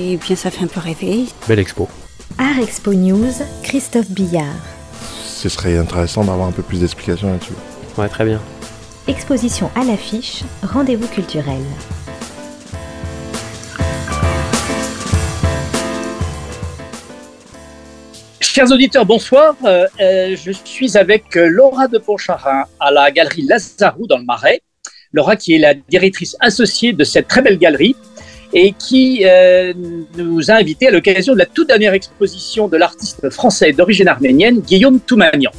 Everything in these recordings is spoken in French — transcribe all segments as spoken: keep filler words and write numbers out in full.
et bien ça fait un peu rêver. Belle expo. Art Expo News, Christophe Billard. Ce serait intéressant d'avoir un peu plus d'explications là-dessus. Ouais, très bien. Exposition à l'affiche, rendez-vous culturel. Chers auditeurs, bonsoir. Euh, euh, je suis avec Laura de Pontcharrain à la galerie Lazarou dans le Marais. Laura qui est la directrice associée de cette très belle galerie et qui euh, nous a invités à l'occasion de la toute dernière exposition de l'artiste français d'origine arménienne, Guillaume Toumanian.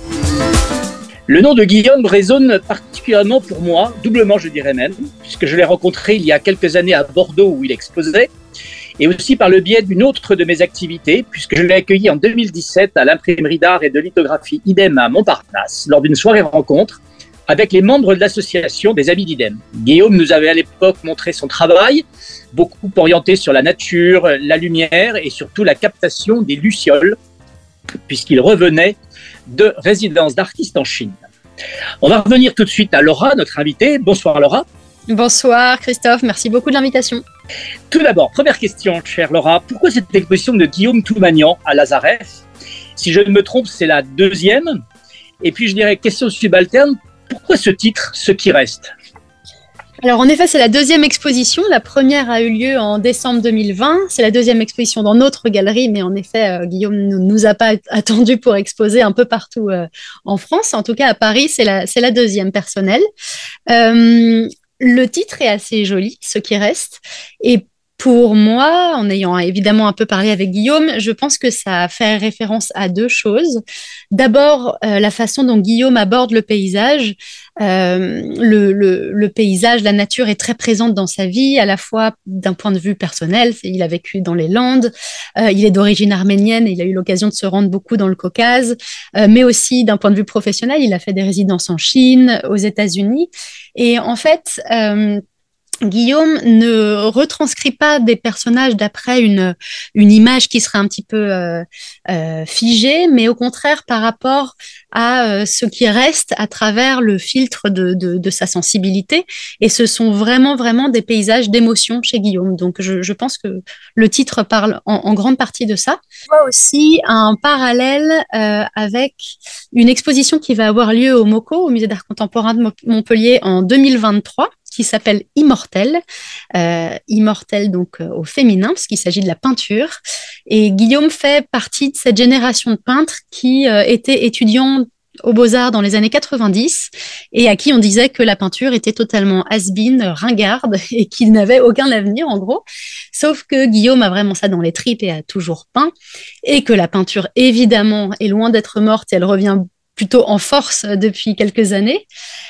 Le nom de Guillaume résonne particulièrement pour moi, doublement je dirais même, puisque je l'ai rencontré il y a quelques années à Bordeaux où il exposait, et aussi par le biais d'une autre de mes activités, puisque je l'ai accueilli en deux mille dix-sept à l'imprimerie d'art et de lithographie IDEM à Montparnasse, lors d'une soirée rencontre avec les membres de l'association des Amis d'IDEM. Guillaume nous avait à l'époque montré son travail, beaucoup orienté sur la nature, la lumière et surtout la captation des lucioles, puisqu'il revenait de résidence d'artiste en Chine. On va revenir tout de suite à Laura, notre invitée. Bonsoir Laura. Bonsoir Christophe, merci beaucoup de l'invitation. Tout d'abord, première question, chère Laura. Pourquoi cette exposition de Guillaume Toumanian à Lazareth? Si je ne me trompe, c'est la deuxième. Et puis je dirais, question subalterne, pourquoi ce titre, Ce qui reste? Alors en effet, c'est la deuxième exposition. La première a eu lieu en décembre deux mille vingt. C'est la deuxième exposition dans notre galerie, mais en effet, euh, Guillaume ne nous a pas attendu pour exposer un peu partout euh, en France. En tout cas, à Paris, c'est la, c'est la deuxième personnelle. Euh, le titre est assez joli, Ce qui reste. Et pour moi, en ayant évidemment un peu parlé avec Guillaume, je pense que ça fait référence à deux choses. D'abord, euh, la façon dont Guillaume aborde le paysage. Euh, le, le, le paysage, la nature est très présente dans sa vie, à la fois d'un point de vue personnel. Il a vécu dans les Landes, euh, il est d'origine arménienne et il a eu l'occasion de se rendre beaucoup dans le Caucase, euh, mais aussi d'un point de vue professionnel, il a fait des résidences en Chine, aux États-Unis. Et en fait, euh, Guillaume ne retranscrit pas des personnages d'après une, une image qui serait un petit peu euh, euh, figée, mais au contraire par rapport à euh, ce qui reste à travers le filtre de, de, de sa sensibilité. Et ce sont vraiment, vraiment des paysages d'émotion chez Guillaume. Donc, je, je pense que le titre parle en, en grande partie de ça. Je vois aussi un parallèle euh, avec une exposition qui va avoir lieu au MoCo, au Musée d'Art Contemporain de Montpellier, en deux mille vingt-trois, qui s'appelle Immortel, euh, Immortel donc euh, au féminin, parce qu'il s'agit de la peinture. Et Guillaume fait partie de cette génération de peintres qui euh, étaient étudiants aux Beaux-Arts dans les années quatre-vingt-dix et à qui on disait que la peinture était totalement has-been, ringarde et qu'il n'avait aucun avenir en gros. Sauf que Guillaume a vraiment ça dans les tripes et a toujours peint et que la peinture évidemment est loin d'être morte et elle revient plutôt en force depuis quelques années.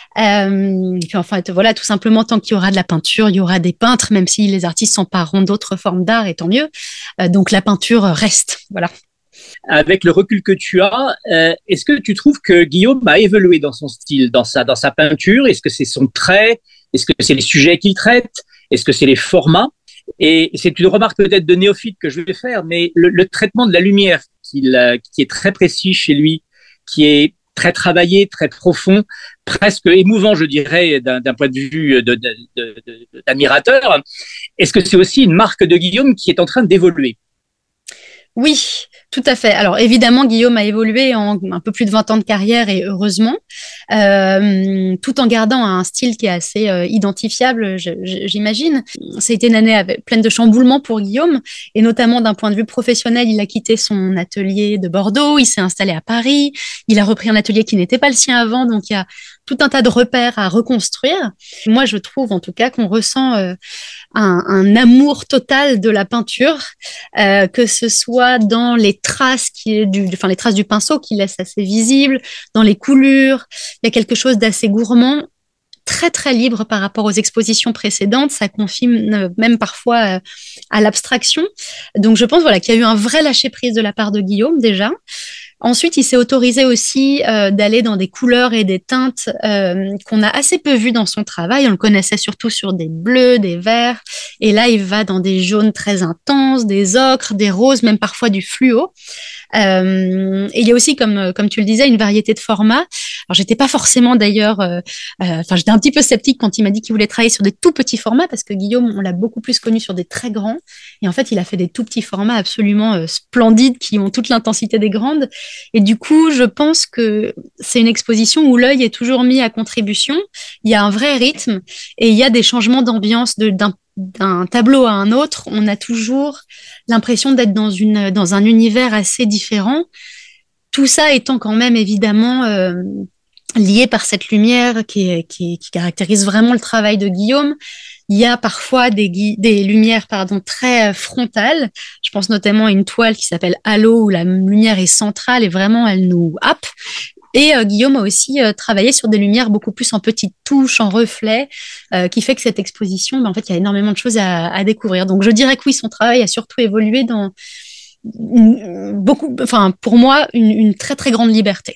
Euh, puis enfin, voilà, tout simplement, tant qu'il y aura de la peinture, il y aura des peintres, même si les artistes s'empareront d'autres formes d'art, et tant mieux. Euh, donc la peinture reste, voilà. Avec le recul que tu as, euh, est-ce que tu trouves que Guillaume a évolué dans son style, dans sa, dans sa peinture? Est-ce que c'est son trait? Est-ce que c'est les sujets qu'il traite? Est-ce que c'est les formats? Et c'est une remarque peut-être de néophyte que je vais faire, mais le, le traitement de la lumière qu'il, euh, qui est très précis chez lui, qui est très travaillé, très profond, presque émouvant, je dirais, d'un, d'un point de vue de, de, de, de, d'admirateur. Est-ce que c'est aussi une marque de Guillaume qui est en train d'évoluer? Oui, tout à fait. Alors évidemment, Guillaume a évolué en un peu plus de vingt ans de carrière et heureusement, euh, tout en gardant un style qui est assez euh, identifiable, je, je, j'imagine. Ça a été une année avec, pleine de chamboulements pour Guillaume et notamment d'un point de vue professionnel, il a quitté son atelier de Bordeaux, il s'est installé à Paris, il a repris un atelier qui n'était pas le sien avant, donc il y a tout un tas de repères à reconstruire. Moi, je trouve en tout cas qu'on ressent euh, un, un amour total de la peinture, euh, que ce soit dans les traces qui est du, enfin les traces du pinceau qui laissent assez visible, dans les coulures. Il y a quelque chose d'assez gourmand, très très libre par rapport aux expositions précédentes. Ça confine même parfois euh, à l'abstraction. Donc je pense voilà qu'il y a eu un vrai lâcher prise de la part de Guillaume déjà. Ensuite, il s'est autorisé aussi euh, d'aller dans des couleurs et des teintes euh, qu'on a assez peu vues dans son travail. On le connaissait surtout sur des bleus, des verts. Et là, il va dans des jaunes très intenses, des ocres, des roses, même parfois du fluo. Euh, et il y a aussi, comme, comme tu le disais, une variété de formats. Alors, j'étais pas forcément d'ailleurs... Euh, euh, enfin, j'étais un petit peu sceptique quand il m'a dit qu'il voulait travailler sur des tout petits formats parce que Guillaume, on l'a beaucoup plus connu sur des très grands. Et en fait, il a fait des tout petits formats absolument euh, splendides qui ont toute l'intensité des grandes. Et du coup, je pense que c'est une exposition où l'œil est toujours mis à contribution. Il y a un vrai rythme et il y a des changements d'ambiance de, d'un, d'un tableau à un autre. On a toujours l'impression d'être dans, une, dans un univers assez différent. Tout ça étant quand même évidemment euh, lié par cette lumière qui, qui, qui caractérise vraiment le travail de Guillaume. Il y a parfois des, des lumières pardon, très frontales. Je pense notamment à une toile qui s'appelle Halo où la lumière est centrale et vraiment elle nous happe. Et euh, Guillaume a aussi euh, travaillé sur des lumières beaucoup plus en petites touches, en reflets, euh, qui fait que cette exposition, ben, en fait, il y a énormément de choses à, à découvrir. Donc je dirais que oui, son travail a surtout évolué dans une, beaucoup, enfin pour moi, une, une très très grande liberté.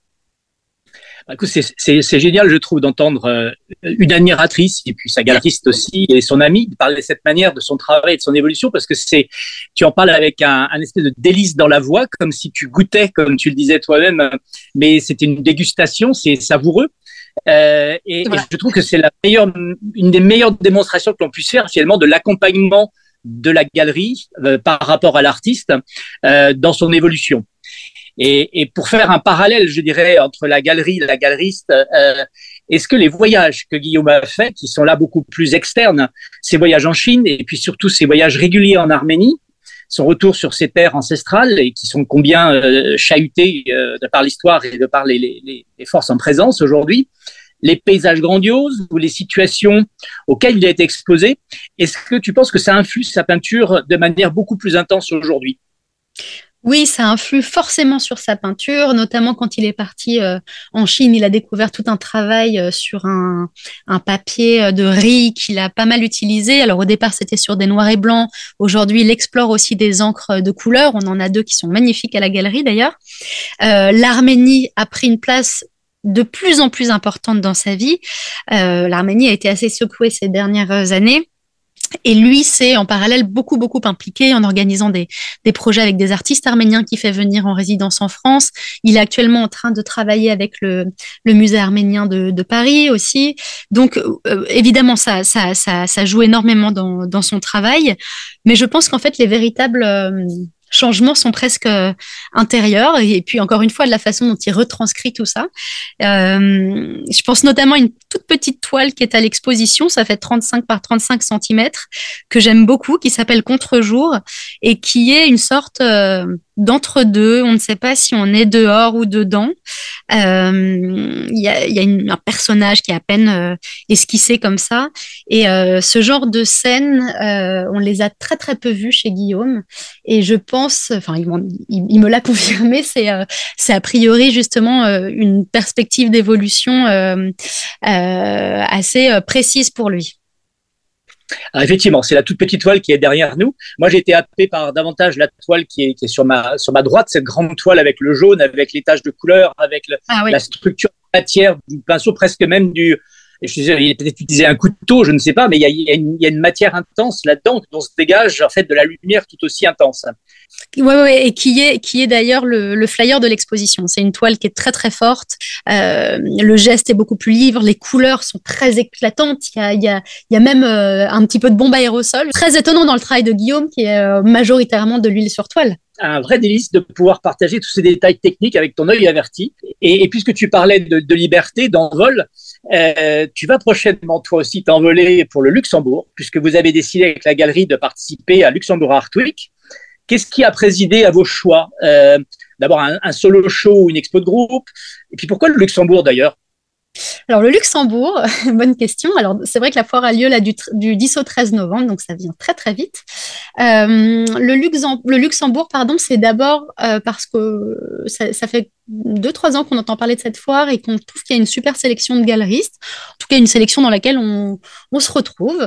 C'est, c'est, c'est génial, je trouve, d'entendre euh, une admiratrice et puis sa galeriste aussi et son amie parler de cette manière de son travail et de son évolution parce que c'est, tu en parles avec un, un espèce de délice dans la voix, comme si tu goûtais, comme tu le disais toi-même, mais c'était une dégustation, c'est savoureux. Euh, et, voilà. et je trouve que c'est la meilleure, une des meilleures démonstrations que l'on puisse faire finalement de l'accompagnement de la galerie euh, par rapport à l'artiste euh, dans son évolution. Et, et pour faire un parallèle, je dirais, entre la galerie et la galeriste, euh, est-ce que les voyages que Guillaume a faits, qui sont là beaucoup plus externes, ces voyages en Chine et puis surtout ces voyages réguliers en Arménie, son retour sur ses terres ancestrales et qui sont combien euh, chahutés euh, de par l'histoire et de par les, les, les forces en présence aujourd'hui, les paysages grandioses ou les situations auxquelles il a été exposé, est-ce que tu penses que ça influe sa peinture de manière beaucoup plus intense aujourd'hui ? Oui, ça influe forcément sur sa peinture, notamment quand il est parti euh, en Chine, il a découvert tout un travail euh, sur un, un papier de riz qu'il a pas mal utilisé. Alors au départ, c'était sur des noirs et blancs. Aujourd'hui, il explore aussi des encres de couleur. On en a deux qui sont magnifiques à la galerie d'ailleurs. Euh, L'Arménie a pris une place de plus en plus importante dans sa vie. Euh, L'Arménie a été assez secouée ces dernières années. Et lui, c'est en parallèle beaucoup, beaucoup impliqué en organisant des, des projets avec des artistes arméniens qu'il fait venir en résidence en France. Il est actuellement en train de travailler avec le, le musée arménien de, de Paris aussi. Donc, euh, évidemment, ça, ça, ça, ça joue énormément dans, dans son travail. Mais je pense qu'en fait, les véritables... Euh, changements sont presque euh, intérieurs et puis encore une fois de la façon dont il retranscrit tout ça. Euh, je pense notamment à une toute petite toile qui est à l'exposition, ça fait trente-cinq par trente-cinq centimètres, que j'aime beaucoup, qui s'appelle Contre-jour et qui est une sorte euh, d'entre-deux. On ne sait pas si on est dehors ou dedans. Il euh, y a, y a une, un personnage qui est à peine euh, esquissé comme ça. Et euh, ce genre de scène, euh, on les a très très peu vues chez Guillaume. Et je pense, enfin, il, il, il me l'a confirmé, c'est, euh, c'est a priori justement euh, une perspective d'évolution euh, euh, assez euh, précise pour lui. Ah, effectivement, c'est la toute petite toile qui est derrière nous. Moi, j'ai été happé par davantage la toile qui est, qui est sur ma, sur ma droite, cette grande toile avec le jaune, avec les taches de couleur, avec le, ah, oui. la structure matière du pinceau, presque même du, je sais, il est peut-être utilisé un couteau, je ne sais pas, mais il y a, il y a, une, il y a une matière intense là-dedans dont se dégage en fait de la lumière tout aussi intense. Oui, ouais, et qui est, qui est d'ailleurs le, le flyer de l'exposition. C'est une toile qui est très très forte. Euh, le geste est beaucoup plus libre, les couleurs sont très éclatantes. Il y a, il y a, il y a même euh, un petit peu de bombe aérosol. Très étonnant dans le travail de Guillaume, qui est euh, majoritairement de l'huile sur toile. Un vrai délice de pouvoir partager tous ces détails techniques avec ton œil averti. Et, et puisque tu parlais de, de liberté, d'envol, euh, tu vas prochainement toi aussi t'envoler pour le Luxembourg, puisque vous avez décidé avec la galerie de participer à Luxembourg Art Week. Qu'est-ce qui a présidé à vos choix ? euh, D'abord un, un solo show ou une expo de groupe ? Et puis pourquoi le Luxembourg d'ailleurs ? Alors, le Luxembourg, bonne question. Alors, c'est vrai que la foire a lieu là, du, du dix au treize novembre, donc ça vient très, très vite. Euh, le, Luxem- le Luxembourg, pardon, c'est d'abord euh, parce que ça, ça fait deux, trois ans qu'on entend parler de cette foire et qu'on trouve qu'il y a une super sélection de galeristes, en tout cas une sélection dans laquelle on, on se retrouve.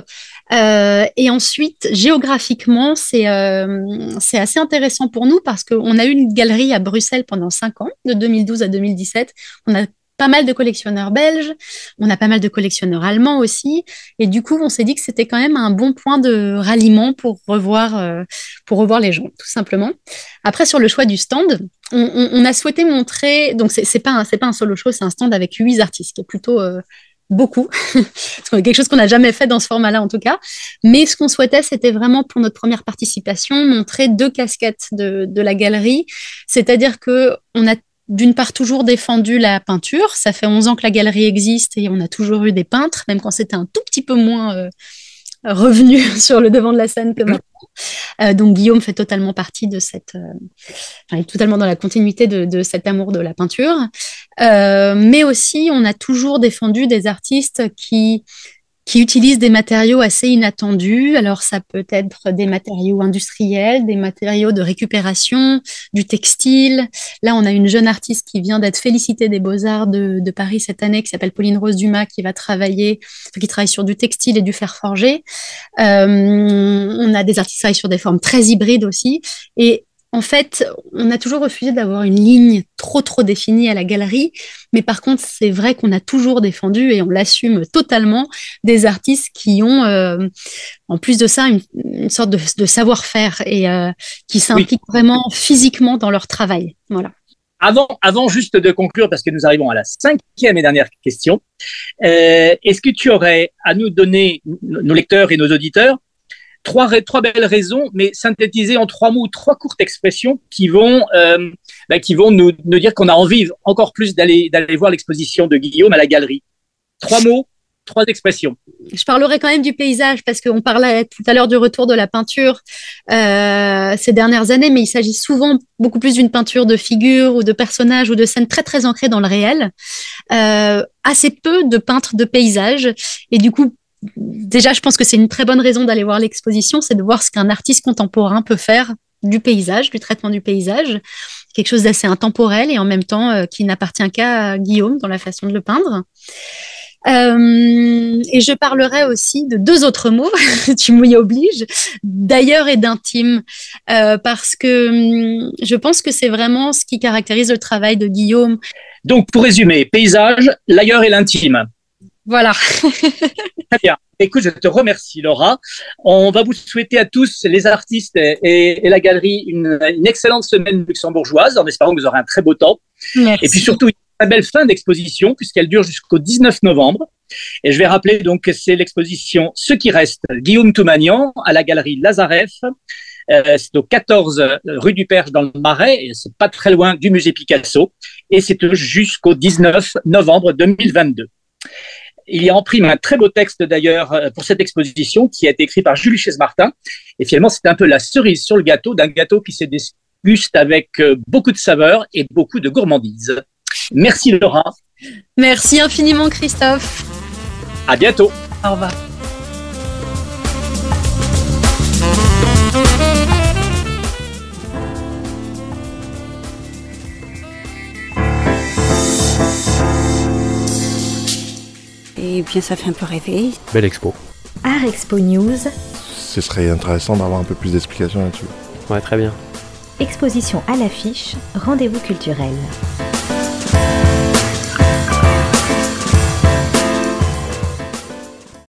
Euh, et ensuite, géographiquement, c'est euh, c'est assez intéressant pour nous parce qu'on a eu une galerie à Bruxelles pendant cinq ans, de deux mille douze à deux mille dix-sept. On a pas mal de collectionneurs belges, on a pas mal de collectionneurs allemands aussi, et du coup, on s'est dit que c'était quand même un bon point de ralliement pour revoir, euh, pour revoir les gens, tout simplement. Après, sur le choix du stand, on, on, on a souhaité montrer, donc c'est, c'est pas un, c'est pas un solo show, c'est un stand avec huit artistes, qui est plutôt euh, beaucoup, c'est quelque chose qu'on n'a jamais fait dans ce format-là en tout cas, mais ce qu'on souhaitait, c'était vraiment pour notre première participation, montrer deux casquettes de, de la galerie, c'est-à-dire que on a d'une part toujours défendu la peinture, ça fait onze ans que la galerie existe et on a toujours eu des peintres, même quand c'était un tout petit peu moins euh, revenu sur le devant de la scène que maintenant. Euh, donc Guillaume fait totalement partie de cette, euh, enfin, totalement dans la continuité de, de cet amour de la peinture, euh, mais aussi on a toujours défendu des artistes qui qui utilisent des matériaux assez inattendus. Alors, ça peut être des matériaux industriels, des matériaux de récupération, du textile. Là, on a une jeune artiste qui vient d'être félicitée des Beaux-Arts de, de Paris cette année, qui s'appelle Pauline Rose Dumas, qui va travailler, qui travaille sur du textile et du fer forgé. Euh, on a des artistes qui travaillent sur des formes très hybrides aussi. Et en fait, on a toujours refusé d'avoir une ligne trop, trop définie à la galerie. Mais par contre, c'est vrai qu'on a toujours défendu, et on l'assume totalement, des artistes qui ont, euh, en plus de ça, une, une sorte de, de savoir-faire et euh, qui s'impliquent oui. vraiment physiquement dans leur travail. Voilà. Avant, avant juste de conclure, parce que nous arrivons à la cinquième et dernière question, euh, est-ce que tu aurais à nous donner, nos lecteurs et nos auditeurs, Trois, trois belles raisons, mais synthétisées en trois mots, trois courtes expressions qui vont, euh, bah, qui vont nous, nous dire qu'on a envie encore plus d'aller, d'aller voir l'exposition de Guillaume à la galerie. Trois mots, trois expressions. Je parlerai quand même du paysage parce qu'on parlait tout à l'heure du retour de la peinture euh, ces dernières années, mais il s'agit souvent beaucoup plus d'une peinture de figures ou de personnages ou de scènes très très ancrées dans le réel. Euh, assez peu de peintres de paysages, et du coup, déjà, je pense que c'est une très bonne raison d'aller voir l'exposition, c'est de voir ce qu'un artiste contemporain peut faire du paysage, du traitement du paysage, quelque chose d'assez intemporel et en même temps euh, qui n'appartient qu'à Guillaume dans la façon de le peindre. Euh, et je parlerai aussi de deux autres mots, tu m'y obliges, d'ailleurs et d'intime, euh, parce que hum, je pense que c'est vraiment ce qui caractérise le travail de Guillaume. Donc, pour résumer, paysage, l'ailleurs et l'intime. Voilà. Très bien. Écoute, je te remercie, Laura. On va vous souhaiter à tous, les artistes et, et, et la galerie, une, une excellente semaine luxembourgeoise, en espérant que vous aurez un très beau temps. Merci. Et puis surtout, une très belle fin d'exposition, puisqu'elle dure jusqu'au dix-neuf novembre. Et je vais rappeler donc que c'est l'exposition Ce qui reste, Guillaume Toumanian, à la galerie Lazareff. Euh, c'est au quatorze rue du Perche dans le Marais, et c'est pas très loin du musée Picasso. Et c'est jusqu'au dix-neuf novembre deux mille vingt-deux. Il y a en prime un très beau texte d'ailleurs pour cette exposition qui a été écrit par Julie Chaise-Martin. Et finalement, c'est un peu la cerise sur le gâteau d'un gâteau qui se déguste avec beaucoup de saveur et beaucoup de gourmandise. Merci Laura. Merci infiniment Christophe. À bientôt. Au revoir. Et bien, ça fait un peu rêver. Belle expo. Art Expo News. Ce serait intéressant d'avoir un peu plus d'explications là-dessus. Ouais, très bien. Exposition à l'affiche, rendez-vous culturel.